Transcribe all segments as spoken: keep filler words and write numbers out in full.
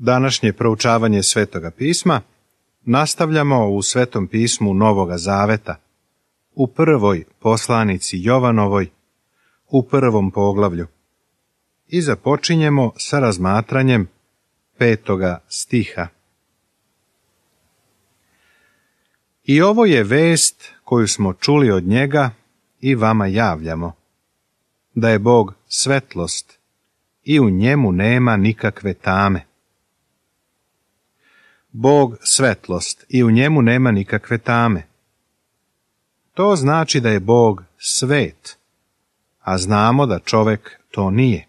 Današnje proučavanje Svetoga pisma nastavljamo u Svetom pismu Novoga Zaveta, u prvoj poslanici Jovanovoj, u prvom poglavlju, i započinjemo sa razmatranjem petoga stiha. I ovo je vest koju smo čuli od njega i vama javljamo, da je Bog svetlost i u njemu nema nikakve tame. Bog svetlost i u njemu nema nikakve tame. To znači da je Bog svet, a znamo da čovek to nije.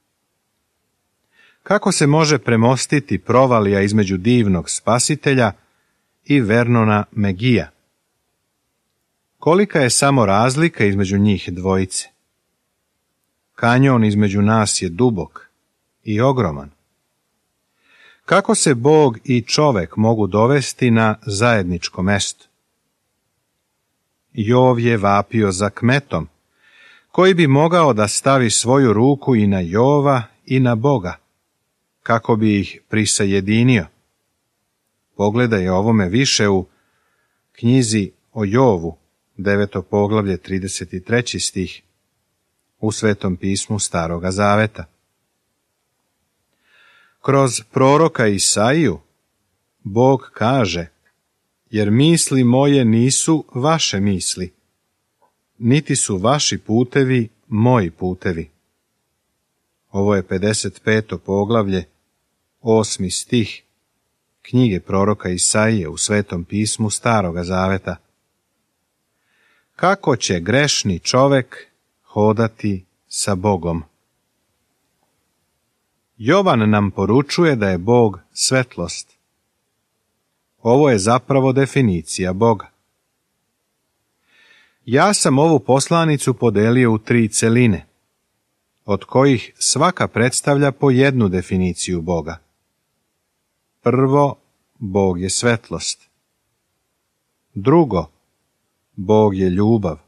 Kako se može premostiti provalija između divnog Spasitelja i Vernona Megija? Kolika je samo razlika između njih dvojice? Kanjon između nas je dubok i ogroman. Kako se Bog i čovek mogu dovesti na zajedničko mesto? Jov je vapio za kmetom, koji bi mogao da stavi svoju ruku i na Jova i na Boga, kako bi ih prisajedinio. Pogledaj ovome više u knjizi o Jovu, deveto poglavlje, trideset treći stih, u Svetom pismu Staroga Zaveta. Kroz proroka Isaiju Bog kaže: jer misli moje nisu vaše misli, niti su vaši putevi moji putevi. Ovo je pedeset peto poglavlje, osmi stih knjige proroka Isaije u Svetom pismu Staroga Zaveta. Kako će grešni čovek hodati sa Bogom? Jovan nam poručuje da je Bog svetlost. Ovo je zapravo definicija Boga. Ja sam ovu poslanicu podelio u tri celine, od kojih svaka predstavlja po jednu definiciju Boga. Prvo, Bog je svetlost. Drugo, Bog je ljubav.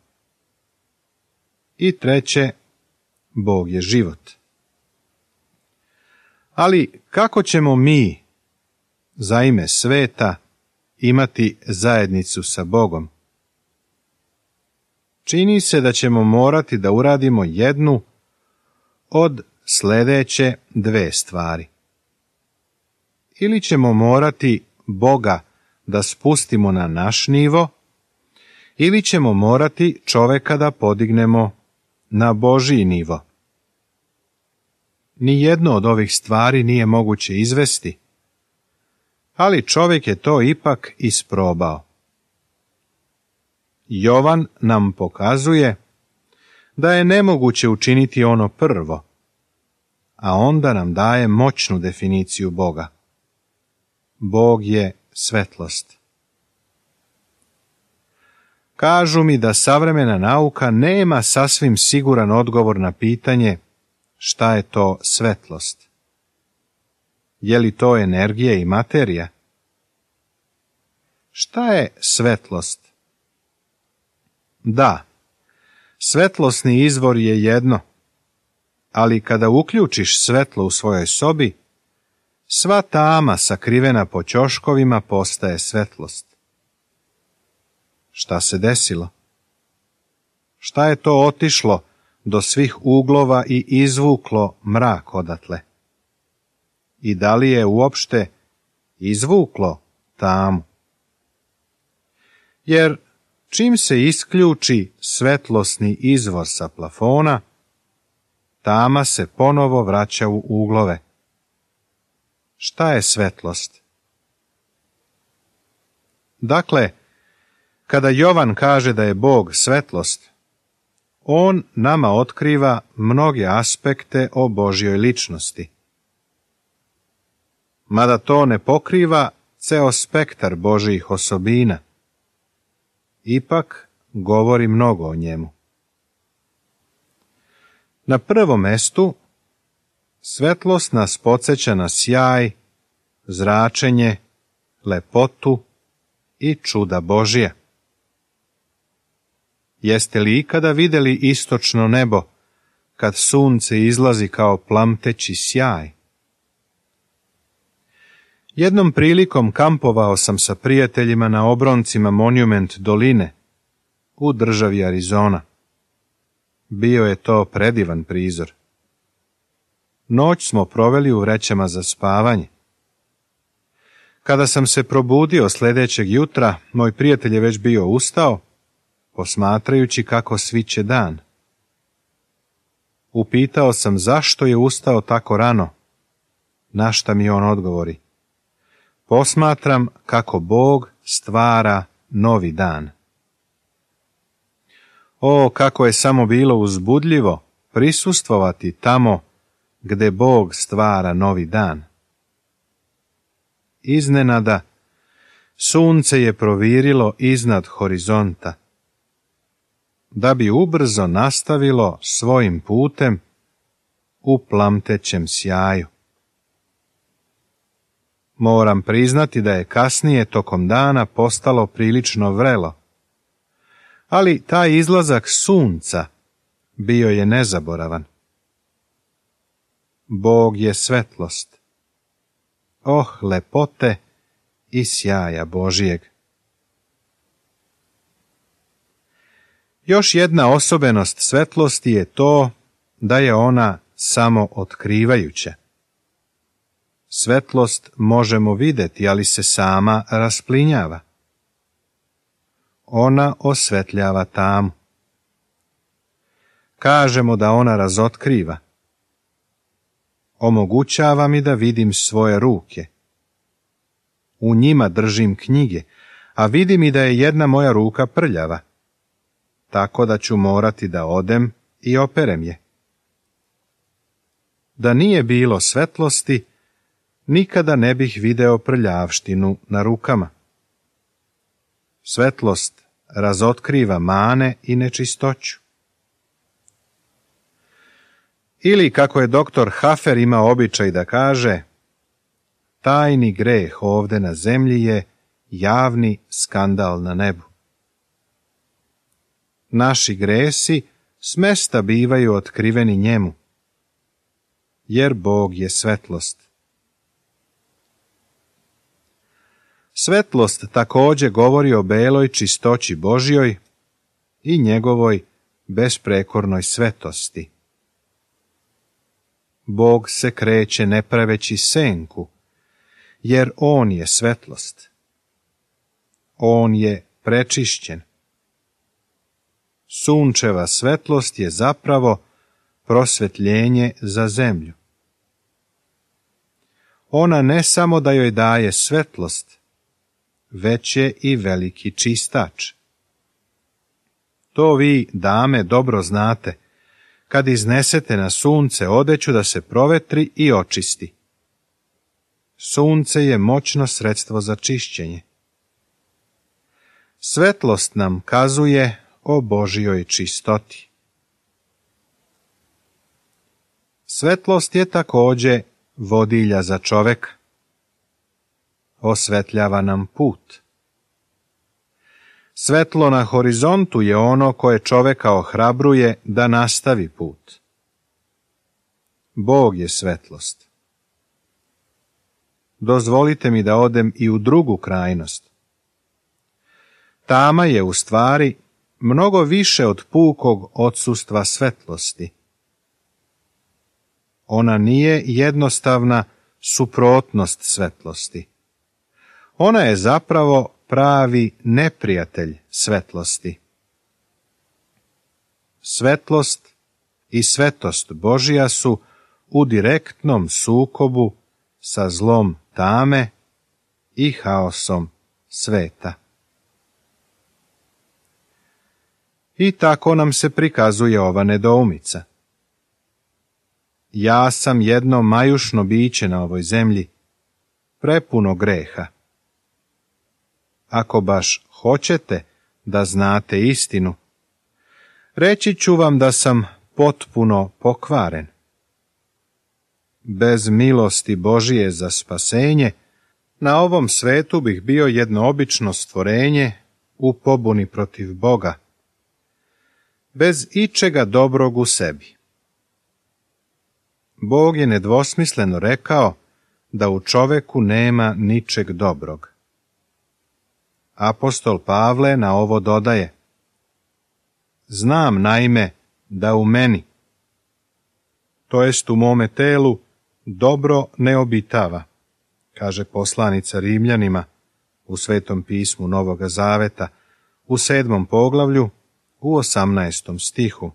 I treće, Bog je život. Ali kako ćemo mi, za ime sveta, imati zajednicu sa Bogom? Čini se da ćemo morati da uradimo jednu od sljedeće dve stvari. Ili ćemo morati Boga da spustimo na naš nivo, ili ćemo morati čoveka da podignemo na Božji nivo. Nijedno od ovih stvari nije moguće izvesti, ali čovjek je to ipak isprobao. Jovan nam pokazuje da je nemoguće učiniti ono prvo, a onda nam daje moćnu definiciju Boga. Bog je svetlost. Kažu mi da savremena nauka nema sasvim siguran odgovor na pitanje šta je to svetlost. Je li to energija i materija? Šta je svetlost? Da, svetlosni izvor je jedno, ali kada uključiš svetlo u svojoj sobi, sva tama sakrivena po ćoškovima postaje svetlost. Šta se desilo? Šta je to otišlo do svih uglova i izvuklo mrak odatle? I da li je uopšte izvuklo tamu? Jer čim se isključi svetlosni izvor sa plafona, tama se ponovo vraća u uglove. Šta je svetlost? Dakle, kada Jovan kaže da je Bog svetlost, on nama otkriva mnoge aspekte o Božjoj ličnosti. Mada to ne pokriva ceo spektar Božjih osobina, ipak govori mnogo o njemu. Na prvom mestu, svetlost nas podsjeća na sjaj, zračenje, lepotu i čuda Božja. Jeste li ikada vidjeli istočno nebo, kad sunce izlazi kao plamteći sjaj? Jednom prilikom kampovao sam sa prijateljima na obroncima Monument doline u državi Arizona. Bio je to predivan prizor. Noć smo proveli u vrećama za spavanje. Kada sam se probudio sljedećeg jutra, moj prijatelj je već bio ustao, posmatrajući kako sviće dan. Upitao sam zašto je ustao tako rano, na šta mi on odgovori: posmatram kako Bog stvara novi dan. O, kako je samo bilo uzbudljivo prisustvovati tamo gde Bog stvara novi dan. Iznenada, sunce je provirilo iznad horizonta, da bi ubrzo nastavilo svojim putem u plamtećem sjaju. Moram priznati da je kasnije tokom dana postalo prilično vrelo, ali taj izlazak sunca bio je nezaboravan. Bog je svetlost. Oh, lepote i sjaja Božijeg! Još jedna osobenost svetlosti je to da je ona samo otkrivajuća. Svetlost možemo vidjeti, ali se sama rasplinjava. Ona osvetljava tamu. Kažemo da ona razotkriva. Omogućava mi da vidim svoje ruke. U njima držim knjige, a vidim i da je jedna moja ruka prljava, tako da ću morati da odem i operem je. Da nije bilo svetlosti, nikada ne bih video prljavštinu na rukama. Svetlost razotkriva mane i nečistoću. Ili, kako je doktor Hafer imao običaj da kaže, tajni greh ovde na zemlji je javni skandal na nebu. Naši gresi smesta bivaju otkriveni njemu, jer Bog je svetlost. Svetlost također govori o beloj čistoći Božjoj i njegovoj besprekornoj svetosti. Bog se kreće ne praveći senku, jer on je svetlost. On je prečišćen. Sunčeva svetlost je zapravo prosvetljenje za zemlju. Ona ne samo da joj daje svetlost, već je i veliki čistač. To vi, dame, dobro znate, kad iznesete na sunce odeću da se provetri i očisti. Sunce je moćno sredstvo za čišćenje. Svetlost nam kazuje o Božjoj čistoti. Svetlost je također vodilja za čoveka. Osvetljava nam put. Svetlo na horizontu je ono koje čoveka ohrabruje da nastavi put. Bog je svetlost. Dozvolite mi da odem i u drugu krajnost. Tama je u stvari mnogo više od pukog odsustva svetlosti. Ona nije jednostavna suprotnost svetlosti. Ona je zapravo pravi neprijatelj svetlosti. Svetlost i svetost Božja su u direktnom sukobu sa zlom tame i haosom sveta. I tako nam se prikazuje ova nedoumica. Ja sam jedno majušno biće na ovoj zemlji, prepuno greha. Ako baš hoćete da znate istinu, reći ću vam da sam potpuno pokvaren. Bez milosti Božije za spasenje, na ovom svetu bih bio jedno obično stvorenje u pobuni protiv Boga, bez ičega dobrog u sebi. Bog je nedvosmisleno rekao da u čoveku nema ničeg dobrog. Apostol Pavle na ovo dodaje: znam naime da u meni, to jest u mome telu, dobro ne obitava, kaže poslanica Rimljanima u Svetom pismu Novoga Zaveta, u sedmom poglavlju, u osamnaestom stihu.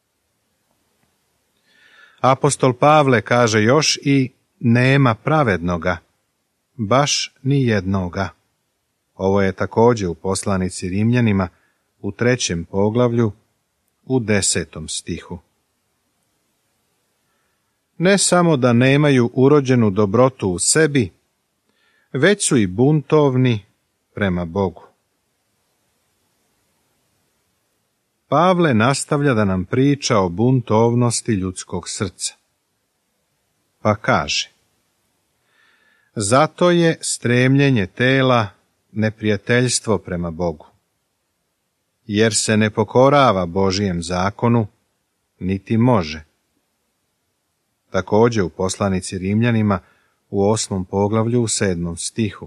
Apostol Pavle kaže još i nema pravednoga, baš ni jednoga. Ovo je također u poslanici Rimljanima u trećem poglavlju, u desetom stihu. Ne samo da nemaju urođenu dobrotu u sebi, već su i buntovni prema Bogu. Pavle nastavlja da nam priča o buntovnosti ljudskog srca. Pa kaže: zato je stremljenje tela neprijateljstvo prema Bogu, jer se ne pokorava Božijem zakonu, niti može. Također u poslanici Rimljanima u osmom poglavlju u sedmom stihu.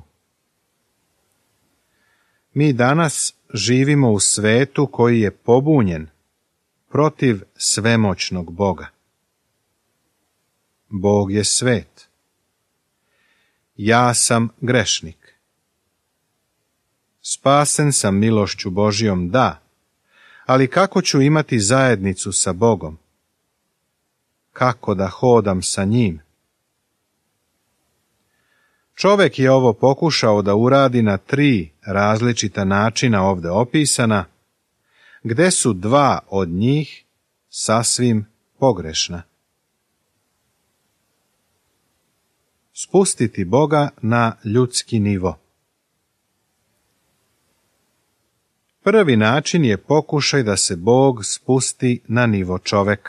Mi danas živimo u svetu koji je pobunjen protiv svemoćnog Boga. Bog je svet. Ja sam grešnik. Spasen sam milošću Božijom, da, ali kako ću imati zajednicu sa Bogom? Kako da hodam sa njim? Čovjek je ovo pokušao da uradi na tri različita načina ovdje opisana, gde su dva od njih sasvim pogrešna. Spustiti Boga na ljudski nivo. Prvi način je pokušaj da se Bog spusti na nivo čoveka.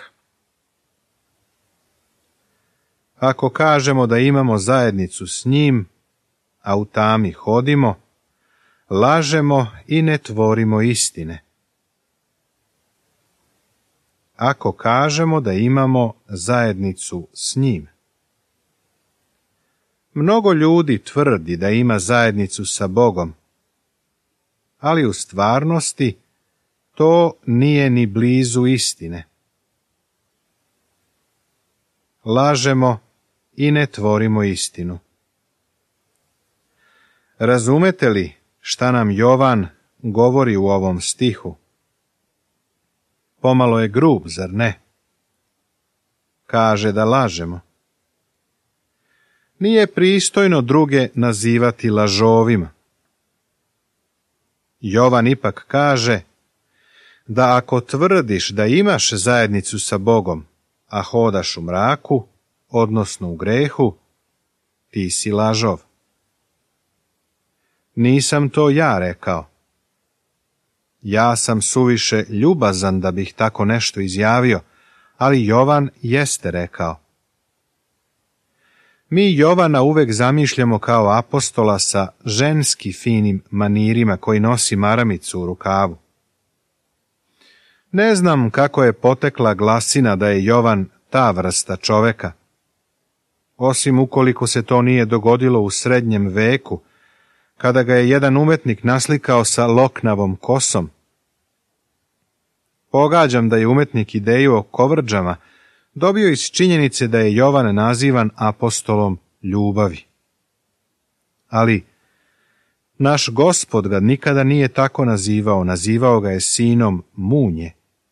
Ako kažemo da imamo zajednicu s njim, a u tami hodimo, lažemo i ne tvorimo istine. Ako kažemo da imamo zajednicu s njim. Mnogo ljudi tvrdi da ima zajednicu sa Bogom, ali u stvarnosti to nije ni blizu istine. Lažemo i ne tvorimo istinu. Razumete li šta nam Jovan govori u ovom stihu? Pomalo je grub, zar ne? Kaže da lažemo. Nije pristojno druge nazivati lažovima. Jovan ipak kaže da ako tvrdiš da imaš zajednicu sa Bogom, a hodaš u mraku, odnosno u grehu, ti si lažov. Nisam to ja rekao. Ja sam suviše ljubazan da bih tako nešto izjavio, ali Jovan jeste rekao. Mi Jovana uvek zamišljamo kao apostola sa ženski finim manirima koji nosi maramicu u rukavu. Ne znam kako je potekla glasina da je Jovan ta vrsta čoveka, osim ukoliko se to nije dogodilo u srednjem veku, kada ga je jedan umetnik naslikao sa loknavom kosom. Pogađam da je umetnik ideju o kovrđama dobio iz činjenice da je Jovan nazivan apostolom ljubavi. Ali naš Gospod ga nikada nije tako nazivao, nazivao ga je sinom munje.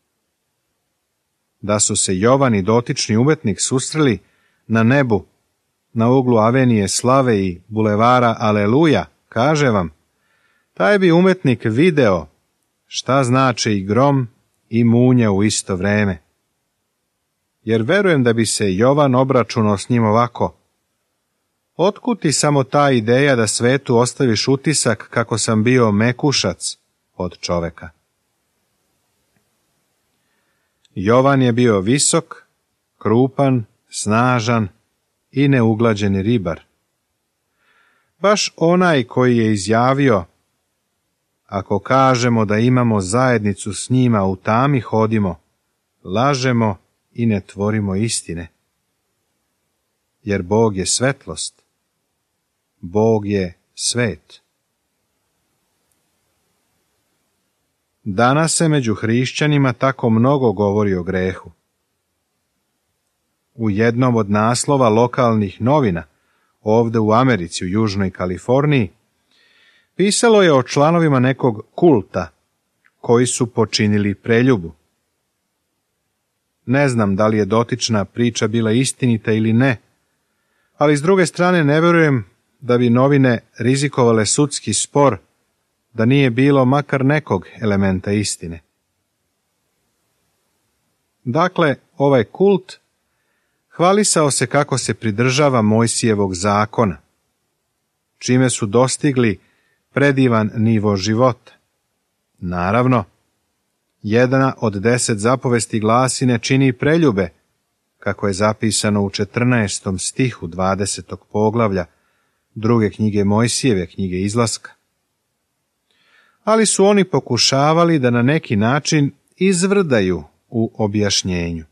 Da su se Jovan i dotični umetnik susreli na nebu, na uglu Avenije Slave i bulevara Aleluja, kaže vam, taj bi umetnik video šta znači i grom i munja u isto vreme. Jer verujem da bi se Jovan obračunao s njim ovako: otkud ti samo ta ideja da svetu ostaviš utisak kako sam bio mekušac od čoveka? Jovan je bio visok, krupan, snažan i neuglađeni ribar. Baš onaj koji je izjavio: ako kažemo da imamo zajednicu s njima, u tami hodimo, lažemo i ne tvorimo istine. Jer Bog je svetlost, Bog je svet. Danas se među hrišćanima tako mnogo govori o grehu. U jednom od naslova lokalnih novina, ovde u Americi, u Južnoj Kaliforniji, pisalo je o članovima nekog kulta koji su počinili preljubu. Ne znam da li je dotična priča bila istinita ili ne, ali s druge strane ne vjerujem da bi novine rizikovale sudski spor da nije bilo makar nekog elementa istine. Dakle, ovaj kult hvalisao se kako se pridržava Mojsijevog zakona, čime su dostigli predivan nivo života. Naravno, jedna od deset zapovesti glasi ne čini preljube, kako je zapisano u četrnaestom stihu dvadesetog poglavlja druge knjige Mojsijeve, knjige Izlaska. Ali su oni pokušavali da na neki način izvrdaju u objašnjenju.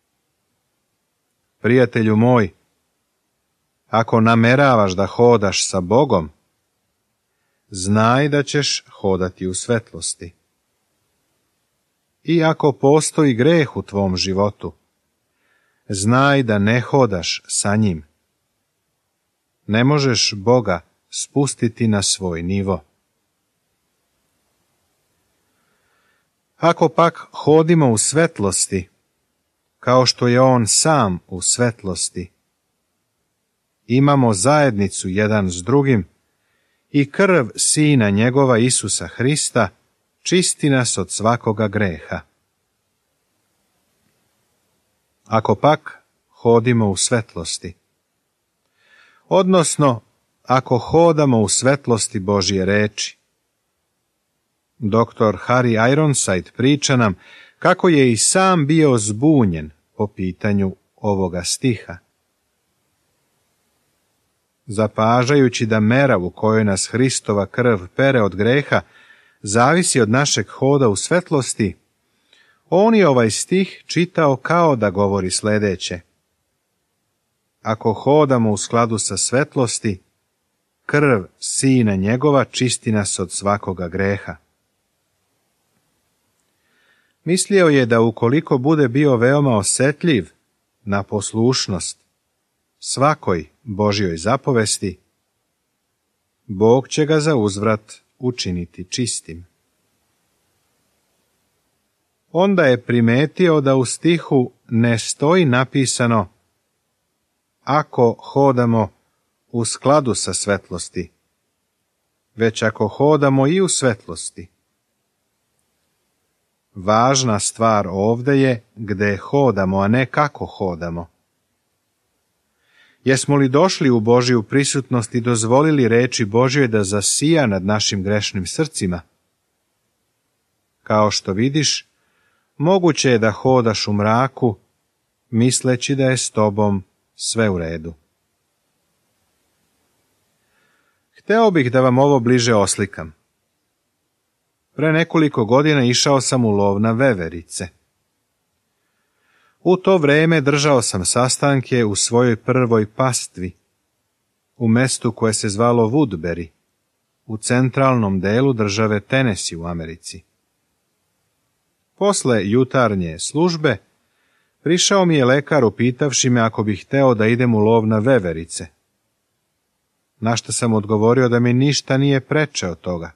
Prijatelju moj, ako nameravaš da hodaš sa Bogom, znaj da ćeš hodati u svetlosti. I ako postoji greh u tvom životu, znaj da ne hodaš sa njim. Ne možeš Boga spustiti na svoj nivo. Ako pak hodimo u svetlosti, kao što je on sam u svetlosti, imamo zajednicu jedan s drugim i krv Sina njegova Isusa Hrista čisti nas od svakoga greha. Ako pak hodimo u svetlosti, odnosno ako hodamo u svetlosti Božje reči. Doktor Harry Ironside priča nam kako je i sam bio zbunjen po pitanju ovoga stiha. Zapažajući da mera u kojoj nas Hristova krv pere od greha zavisi od našeg hoda u svetlosti, on je ovaj stih čitao kao da govori sljedeće. Ako hodamo u skladu sa svetlosti, krv Sina njegova čisti nas od svakoga greha. Mislio je da ukoliko bude bio veoma osjetljiv na poslušnost svakoj Božjoj zapovesti, Bog će ga za uzvrat učiniti čistim. Onda je primetio da u stihu ne stoji napisano ako hodamo u skladu sa svetlosti, već ako hodamo i u svetlosti. Važna stvar ovdje je gde hodamo, a ne kako hodamo. Jesmo li došli u Božju prisutnost i dozvolili reči Božjoj da zasija nad našim grešnim srcima? Kao što vidiš, moguće je da hodaš u mraku, misleći da je s tobom sve u redu. Hteo bih da vam ovo bliže oslikam. Pre nekoliko godina išao sam u lov na veverice. U to vreme držao sam sastanke u svojoj prvoj pastvi, u mestu koje se zvalo Woodbury, u centralnom delu države Tennessee u Americi. Posle jutarnje službe, prišao mi je lekar upitavši me ako bih hteo da idem u lov na veverice. Na što sam odgovorio da mi ništa nije preče od toga.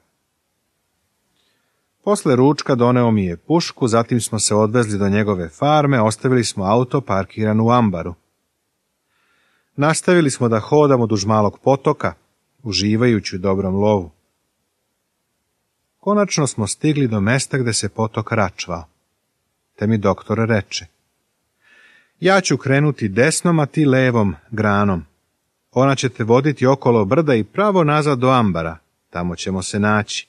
Posle ručka doneo mi je pušku, zatim smo se odvezli do njegove farme, ostavili smo auto parkiran u ambaru. Nastavili smo da hodamo duž malog potoka, uživajući u dobrom lovu. Konačno smo stigli do mesta gde se potok račvao, te mi doktor reče: ja ću krenuti desnom, a ti levom granom. Ona će te voditi okolo brda i pravo nazad do ambara, tamo ćemo se naći.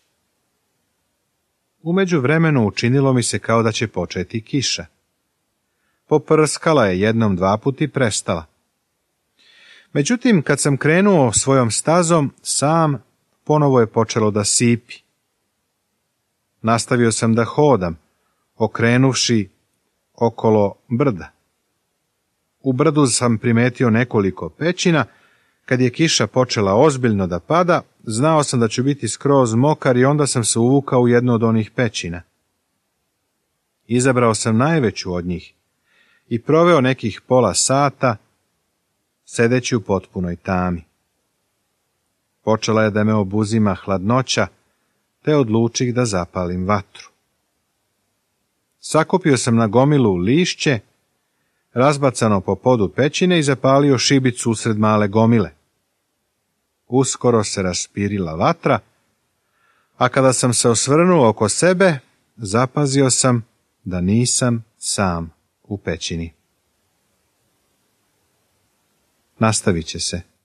U međuvremenu učinilo mi se kao da će početi kiša. Poprskala je jednom dva put i prestala. Međutim, kad sam krenuo svojom stazom, sam ponovo je počelo da sipi. Nastavio sam da hodam, okrenuvši okolo brda. U brdu sam primetio nekoliko pećina, Kad je kiša počela ozbiljno da pada, znao sam da ću biti skroz mokar i onda sam se uvukao u jednu od onih pećina. Izabrao sam najveću od njih i proveo nekih pola sata sedeći u potpunoj tami. Počela je da me obuzima hladnoća, te odlučih da zapalim vatru. Sakupio sam na gomilu lišće, razbacano po podu pećine i zapalio šibicu usred male gomile. Uskoro se raspirila vatra, a kada sam se osvrnuo oko sebe, zapazio sam da nisam sam u pećini. Nastavit će se.